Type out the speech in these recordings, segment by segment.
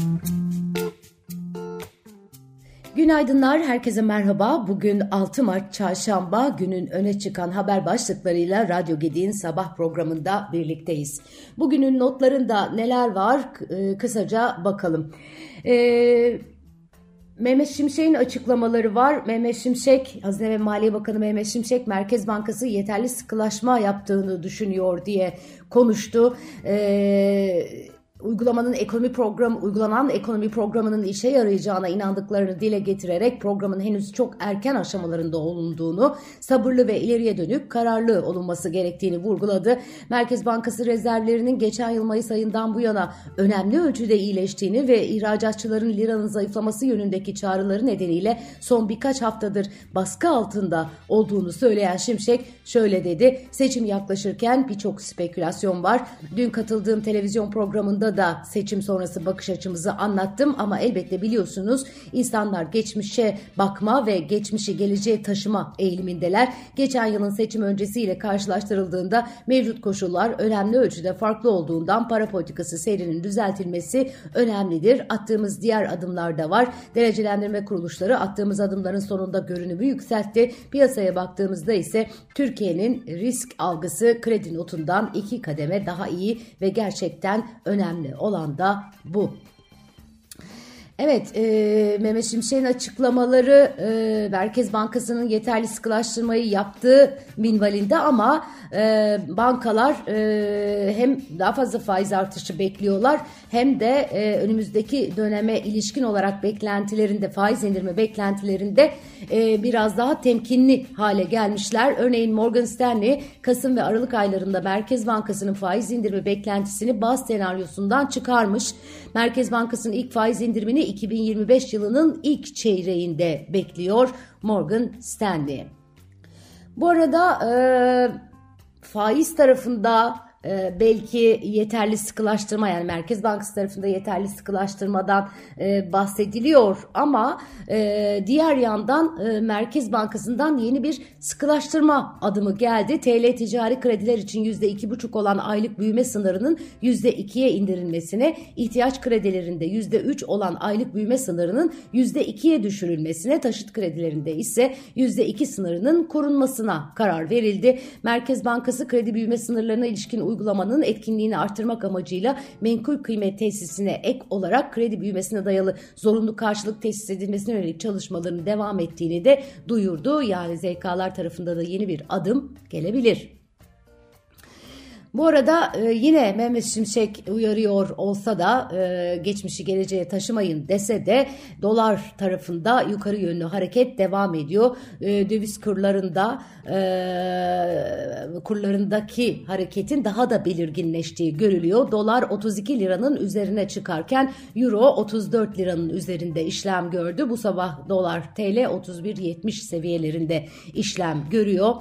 Günaydınlar, herkese merhaba. Bugün 6 Mart Çarşamba, günün öne çıkan haber başlıklarıyla Radyo Gedi'nin sabah programında birlikteyiz. Bugünün notlarında neler var kısaca bakalım. Mehmet Şimşek'in açıklamaları var. Mehmet Şimşek, Hazine ve Maliye Bakanı Mehmet Şimşek, Merkez Bankası yeterli sıkılaşma yaptığını düşünüyor diye konuştu. Uygulanan ekonomi programının işe yarayacağına inandıklarını dile getirerek programın henüz çok erken aşamalarında olunduğunu, sabırlı ve ileriye dönük kararlı olunması gerektiğini vurguladı. Merkez Bankası rezervlerinin geçen yıl Mayıs ayından bu yana önemli ölçüde iyileştiğini ve ihracatçıların liranın zayıflaması yönündeki çağrıları nedeniyle son birkaç haftadır baskı altında olduğunu söyleyen Şimşek şöyle dedi: seçim yaklaşırken birçok spekülasyon var. Dün katıldığım televizyon programında da seçim sonrası bakış açımızı anlattım ama elbette biliyorsunuz insanlar geçmişe bakma ve geçmişi geleceğe taşıma eğilimindeler. Geçen yılın seçim öncesiyle karşılaştırıldığında mevcut koşullar önemli ölçüde farklı olduğundan para politikası seyrinin düzeltilmesi önemlidir. Attığımız diğer adımlar da var. Derecelendirme kuruluşları attığımız adımların sonunda görünümü yükseltti. Piyasaya baktığımızda ise Türkiye'nin risk algısı kredi notundan 2 kademe daha iyi ve gerçekten önemli olan da bu. Evet, Mehmet Şimşek'in açıklamaları Merkez Bankası'nın yeterli sıkılaştırmayı yaptığı minvalinde ama bankalar hem daha fazla faiz artışı bekliyorlar hem de önümüzdeki döneme ilişkin olarak beklentilerinde, faiz indirme beklentilerinde biraz daha temkinli hale gelmişler. Örneğin Morgan Stanley Kasım ve Aralık aylarında Merkez Bankası'nın faiz indirme beklentisini baz senaryosundan çıkarmış. Merkez Bankası'nın ilk faiz indirimini 2025 yılının ilk çeyreğinde bekliyor Morgan Stanley. Bu arada faiz tarafında belki yeterli sıkılaştırma, yani Merkez Bankası tarafında yeterli sıkılaştırmadan bahsediliyor ama diğer yandan Merkez Bankası'ndan yeni bir sıkılaştırma adımı geldi. TL ticari krediler için %2,5 olan aylık büyüme sınırının %2'ye indirilmesine, ihtiyaç kredilerinde %3 olan aylık büyüme sınırının %2'ye düşürülmesine, taşıt kredilerinde ise %2 sınırının korunmasına karar verildi. Merkez Bankası kredi büyüme sınırlarına ilişkin uygulamanın etkinliğini artırmak amacıyla menkul kıymet tesisine ek olarak kredi büyümesine dayalı zorunlu karşılık tesis edilmesine yönelik çalışmaların devam ettiğini de duyurdu. Yani ZK'lar tarafında da yeni bir adım gelebilir. Bu arada yine Mehmet Şimşek uyarıyor olsa da geçmişi geleceğe taşımayın dese de dolar tarafında yukarı yönlü hareket devam ediyor. Döviz kurlarındaki hareketin daha da belirginleştiği görülüyor. Dolar 32 liranın üzerine çıkarken euro 34 liranın üzerinde işlem gördü. Bu sabah dolar TL 31.70 seviyelerinde işlem görüyor.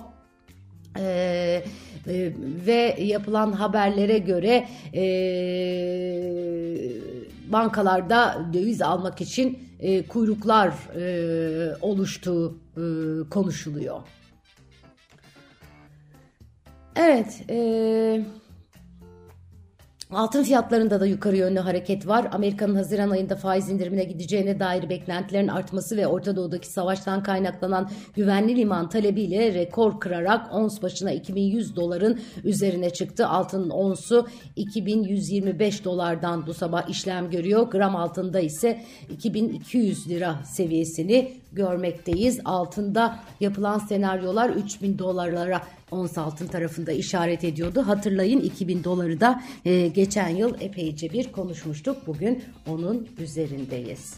Ve yapılan haberlere göre bankalarda döviz almak için kuyruklar oluştuğu konuşuluyor. Evet, altın fiyatlarında da yukarı yönlü hareket var. Amerika'nın Haziran ayında faiz indirimine gideceğine dair beklentilerin artması ve Orta Doğu'daki savaştan kaynaklanan güvenli liman talebiyle rekor kırarak ons başına 2100 doların üzerine çıktı. Altının onsu 2125 dolardan bu sabah işlem görüyor. Gram altında ise 2200 lira seviyesini görmekteyiz. Altında yapılan senaryolar 3000 dolarlara ons altın tarafında işaret ediyordu. Hatırlayın 2000 doları da geçen yıl epeyce bir konuşmuştuk. Bugün onun üzerindeyiz.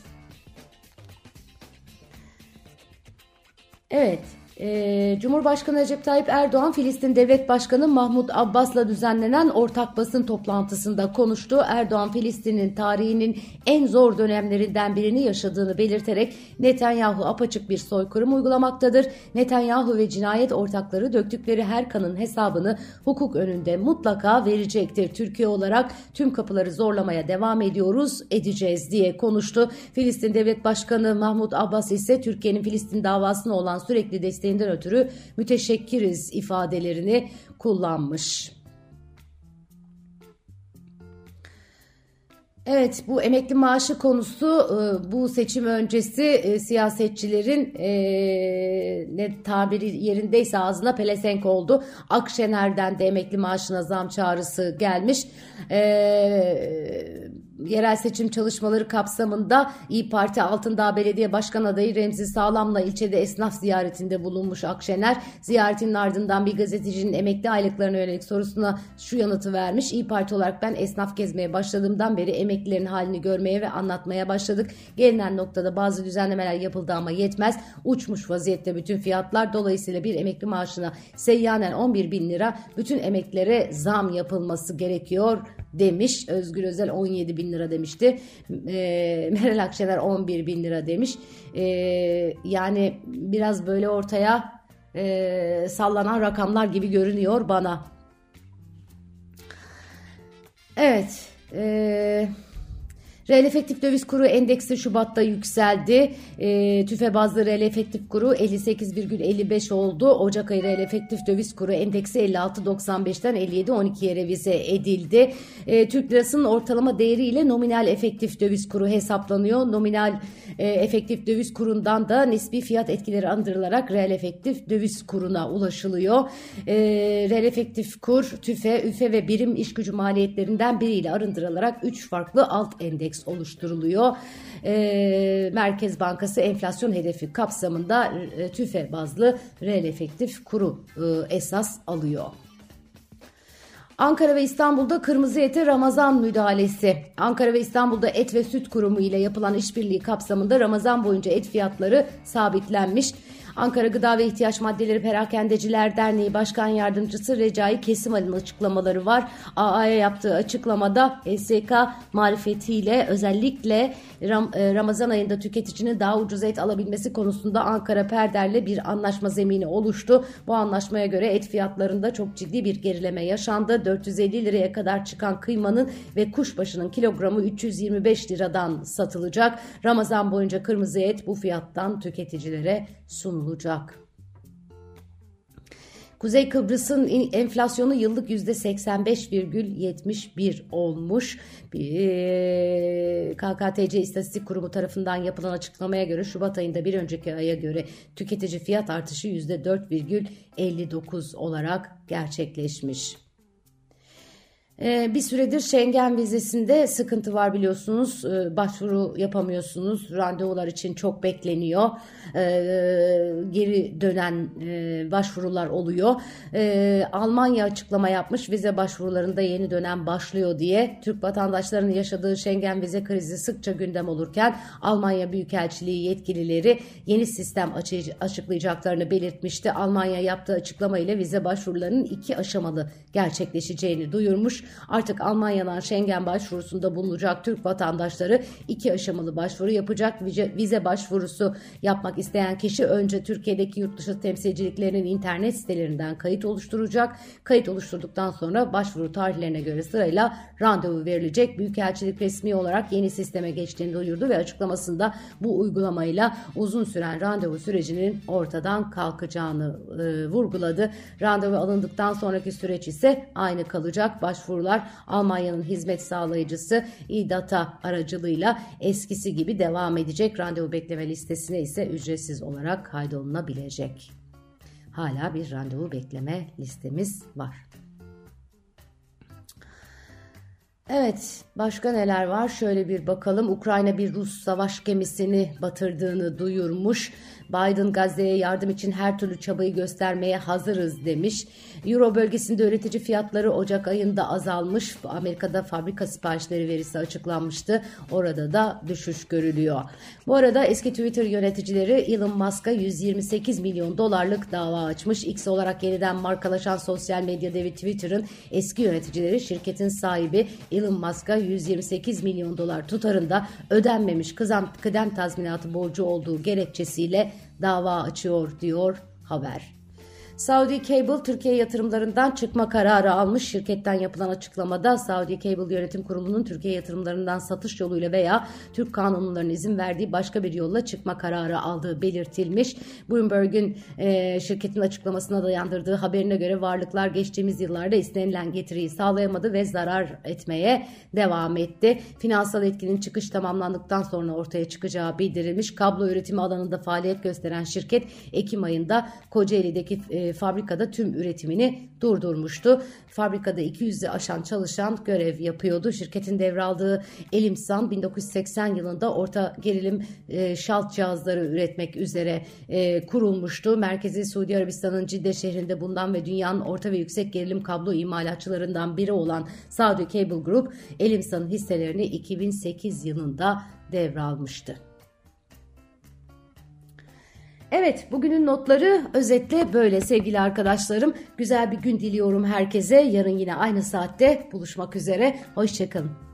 Evet. Cumhurbaşkanı Recep Tayyip Erdoğan, Filistin Devlet Başkanı Mahmut Abbas'la düzenlenen ortak basın toplantısında konuştu. Erdoğan, Filistin'in tarihinin en zor dönemlerinden birini yaşadığını belirterek Netanyahu apaçık bir soykırım uygulamaktadır. Netanyahu ve cinayet ortakları döktükleri her kanın hesabını hukuk önünde mutlaka verecektir. Türkiye olarak tüm kapıları zorlamaya devam edeceğiz diye konuştu. Filistin Devlet Başkanı Mahmut Abbas ise Türkiye'nin Filistin davasına olan sürekli desteğinden ötürü müteşekkiriz ifadelerini kullanmış. Evet, bu emekli maaşı konusu bu seçim öncesi siyasetçilerin ne tabiri yerindeyse ağzına pelesenk oldu. Akşener'den de emekli maaşına zam çağrısı gelmiş. Yerel seçim çalışmaları kapsamında İYİ Parti Altındağ Belediye Başkan adayı Remzi Sağlam'la ilçede esnaf ziyaretinde bulunmuş Akşener. Ziyaretinin ardından bir gazetecinin emekli aylıklarına yönelik sorusuna şu yanıtı vermiş. İYİ Parti olarak ben esnaf gezmeye başladığımdan beri emeklilerin halini görmeye ve anlatmaya başladık. Gelinen noktada bazı düzenlemeler yapıldı ama yetmez. Uçmuş vaziyette bütün fiyatlar. Dolayısıyla bir emekli maaşına seyyanen 11.000 lira bütün emeklilere zam yapılması gerekiyor demiş. Özgür Özel 17.000 lira demişti. Meral Akşener 11.000 lira demiş. Yani biraz böyle ortaya sallanan rakamlar gibi görünüyor bana. Evet. Reel efektif döviz kuru endeksi Şubat'ta yükseldi. TÜFE bazlı reel efektif kuru 58,55 oldu. Ocak ayı reel efektif döviz kuru endeksi 56,95'ten 57,12'ye revize edildi. Türk lirasının ortalama değeri ile nominal efektif döviz kuru hesaplanıyor. Nominal efektif döviz kurundan da nispi fiyat etkileri andırılarak reel efektif döviz kuruna ulaşılıyor. Reel efektif kur, TÜFE, ÜFE ve birim iş gücü maliyetlerinden biriyle arındırılarak 3 farklı alt endeks oluşturuluyor. Merkez Bankası enflasyon hedefi kapsamında TÜFE bazlı reel efektif kuru esas alıyor. Ankara ve İstanbul'da kırmızı ete Ramazan müdahalesi. Ankara ve İstanbul'da Et ve Süt Kurumu ile yapılan işbirliği kapsamında Ramazan boyunca et fiyatları sabitlenmiş. Ankara Gıda ve İhtiyaç Maddeleri Perakendeciler Derneği Başkan Yardımcısı Recai Kesimal'in açıklamaları var. AA'ya yaptığı açıklamada SSK marifetiyle özellikle Ramazan ayında tüketicinin daha ucuz et alabilmesi konusunda Ankara Perder'le bir anlaşma zemini oluştu. Bu anlaşmaya göre et fiyatlarında çok ciddi bir gerileme yaşandı. 450 liraya kadar çıkan kıymanın ve kuşbaşının kilogramı 325 liradan satılacak. Ramazan boyunca kırmızı et bu fiyattan tüketicilere sunulacak. Kuzey Kıbrıs'ın enflasyonu yıllık %85,71 olmuş. KKTC İstatistik Kurumu tarafından yapılan açıklamaya göre Şubat ayında bir önceki aya göre tüketici fiyat artışı %4,59 olarak gerçekleşmiş. Bir süredir Schengen vizesinde sıkıntı var biliyorsunuz. Başvuru yapamıyorsunuz. Randevular için çok bekleniyor. Geri dönen başvurular oluyor. Almanya açıklama yapmış. Vize başvurularında yeni dönem başlıyor diye. Türk vatandaşlarının yaşadığı Schengen vize krizi sıkça gündem olurken Almanya Büyükelçiliği yetkilileri yeni sistem açıklayacaklarını belirtmişti. Almanya yaptığı açıklama ile vize başvurularının 2 aşamalı gerçekleşeceğini duyurmuş. Artık Almanya'dan Schengen başvurusunda bulunacak Türk vatandaşları 2 aşamalı başvuru yapacak. Vize başvurusu yapmak isteyen kişi önce Türkiye'deki yurtdışı temsilciliklerinin internet sitelerinden kayıt oluşturacak. Kayıt oluşturduktan sonra başvuru tarihlerine göre sırayla randevu verilecek. Büyükelçilik resmi olarak yeni sisteme geçtiğini duyurdu ve açıklamasında bu uygulamayla uzun süren randevu sürecinin ortadan kalkacağını vurguladı. Randevu alındıktan sonraki süreç ise aynı kalacak. Başvurular Almanya'nın hizmet sağlayıcısı e-Data aracılığıyla eskisi gibi devam edecek. Randevu bekleme listesine ise ücretsiz olarak kaydolunabilecek. Hala bir randevu bekleme listemiz var. Evet, başka neler var? Şöyle bir bakalım. Ukrayna bir Rus savaş gemisini batırdığını duyurmuş. Biden Gazze'ye yardım için her türlü çabayı göstermeye hazırız demiş. Euro bölgesinde üretici fiyatları Ocak ayında azalmış. Amerika'da fabrika siparişleri verisi açıklanmıştı. Orada da düşüş görülüyor. Bu arada eski Twitter yöneticileri Elon Musk'a 128 milyon dolarlık dava açmış. X olarak yeniden markalaşan sosyal medya devi Twitter'ın eski yöneticileri şirketin sahibi Elon Musk'a 128 milyon dolar tutarında ödenmemiş kıdem tazminatı borcu olduğu gerekçesiyle dava açıyor diyor haber. Saudi Cable Türkiye yatırımlarından çıkma kararı almış. Şirketten yapılan açıklamada Saudi Cable Yönetim Kurulu'nun Türkiye yatırımlarından satış yoluyla veya Türk kanunlarının izin verdiği başka bir yolla çıkma kararı aldığı belirtilmiş. Bloomberg'un şirketin açıklamasına dayandırdığı haberine göre varlıklar geçtiğimiz yıllarda istenilen getiriyi sağlayamadı ve zarar etmeye devam etti. Finansal etkinin çıkış tamamlandıktan sonra ortaya çıkacağı bildirilmiş. Kablo üretimi alanında faaliyet gösteren şirket Ekim ayında Kocaeli'deki fabrikada tüm üretimini durdurmuştu. Fabrikada 200'ü aşan çalışan görev yapıyordu. Şirketin devraldığı Elimsan 1980 yılında orta gerilim şalt cihazları üretmek üzere kurulmuştu. Merkezi Suudi Arabistan'ın Cidde şehrinde bulunan ve dünyanın orta ve yüksek gerilim kablo imalatçılarından biri olan Saudi Cable Group, Elimsan'ın hisselerini 2008 yılında devralmıştı. Evet, bugünün notları özetle böyle sevgili arkadaşlarım. Güzel bir gün diliyorum herkese. Yarın yine aynı saatte buluşmak üzere. Hoşça kalın.